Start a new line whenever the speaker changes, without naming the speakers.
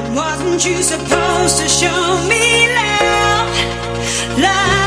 Wasn't you supposed to show me love? Love.